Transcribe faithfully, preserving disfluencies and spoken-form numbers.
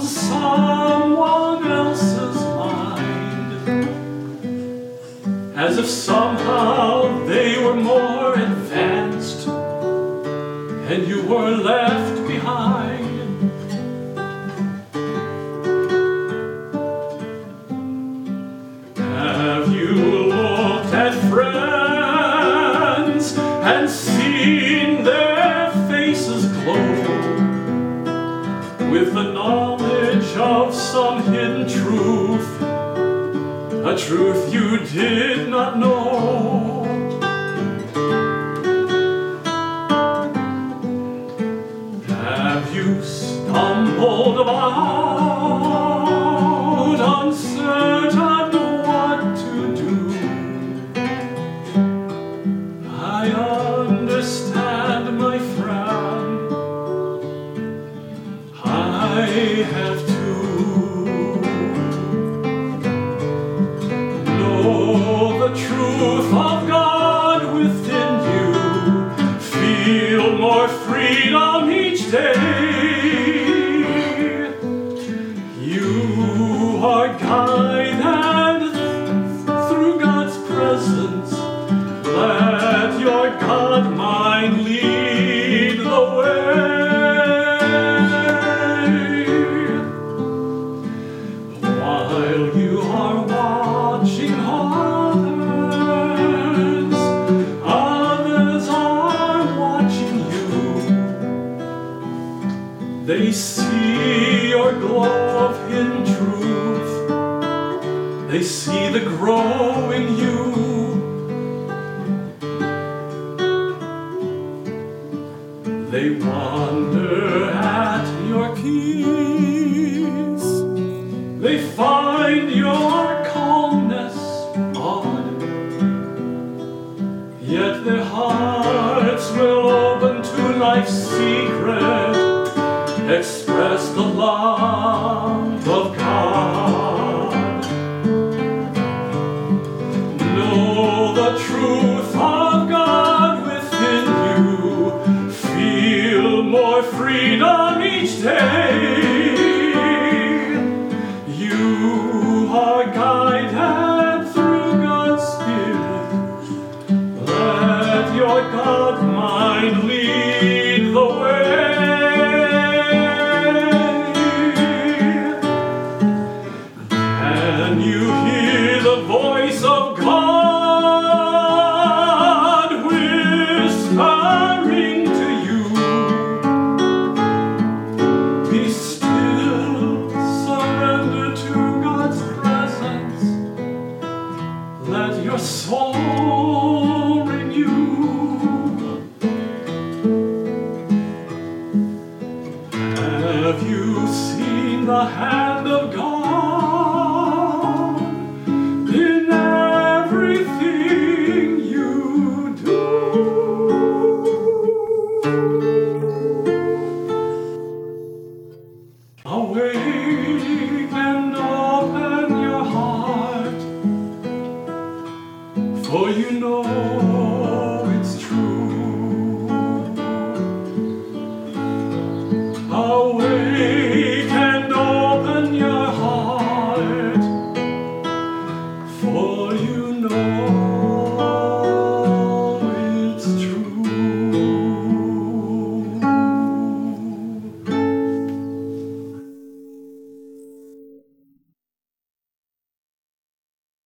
someone else's mind, as if somehow they were more advanced and you were left behind. Have you looked at friends and seen their faces glow with the knowledge of some hidden truth, a truth you did not know? Have you stumbled about uncertain what to do? I understand, my friend, I have to know the truth of God within you, feel more freedom each day. You are guided through God's presence. Let your God mind lead the way. While you are watching others, others are watching you. They see your glow of hidden truth. They see the growing you. They wonder at your peace. They find your calmness odd. Yet their hearts will open to life's secret, express the love of God. Know the truth of God within you, feel more freedom each day. You are guided through God's Spirit. Let your God mind lead the way. Can you hear the voice of God whispering to you? Be still, surrender to God's presence. Let your soul renew. Have you seen the hand of God in everything you do? Awake and open your heart, for you know it's true. Awake and open your heart, for you know